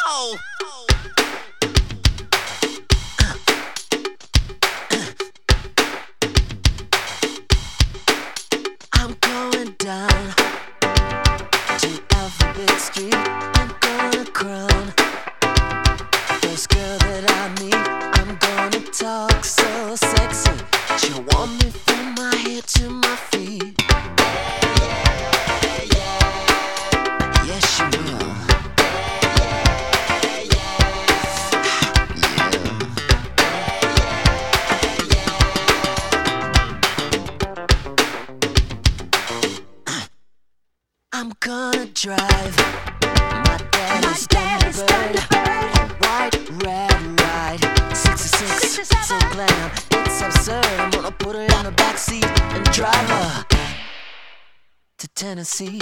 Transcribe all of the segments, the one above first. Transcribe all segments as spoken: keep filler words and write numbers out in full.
Oh. I'm going down to Alphabet Street. I'm gonna crown first girl that I meet. I'm gonna talk so sexy. She'll want me from my head to my feet. Yes, she will. I'm gonna drive my daddy's Thunderbird, a white red ride, sixty-six, so glam, it's absurd. I'm gonna put her in the backseat and drive her to Tennessee.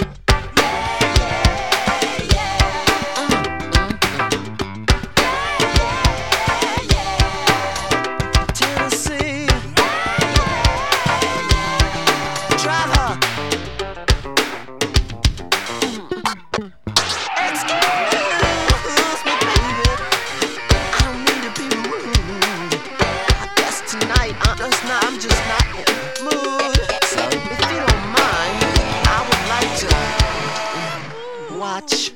Tennessee, drive her. I'm just not in the mood. So if you don't mind, I would like to watch.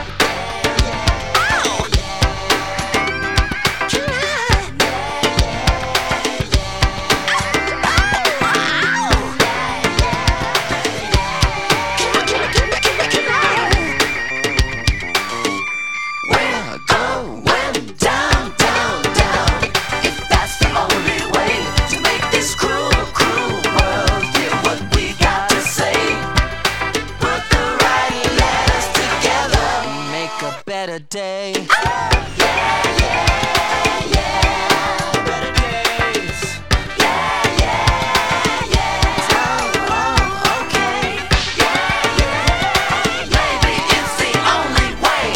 We're going down, down, down. If that's the only way to make this cruel, cruel world hear what we got to say. Put the right letters together, make a better day. Yeah, yeah, yeah. Better days. Yeah, yeah, yeah. Oh, oh, okay. Yeah, yeah. Maybe it's the only way.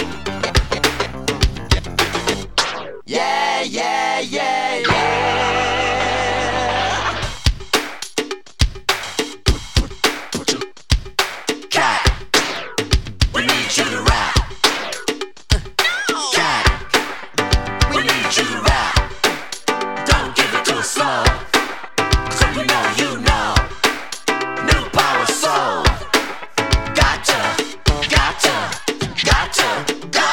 Yeah, yeah, yeah, yeah. Cat, we need you to rap. Cat, we need you to rap. Don't give it to us slow, so you know you know. New power soul. Gotcha, gotcha, gotcha, go.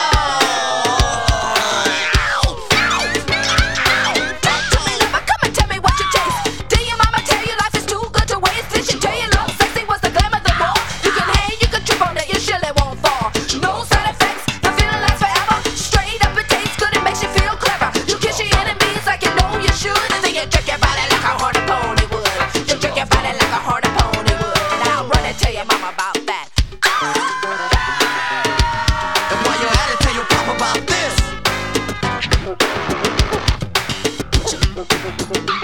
Come and tell me what you taste. Did your mama tell you life is too good to waste? Did she tell you love sexy was the glam of the ball? You can hang, you can trip on it, you surely won't fall. No side effects, the feeling lasts forever. Straight up it tastes good, it makes you feel clever. You kiss your enemies like you know you should, and then you jerk your body like a horny pony would. You jerk your body like a horny pony would. Now run and tell your mama about that. And while you're at it, tell your pop about this.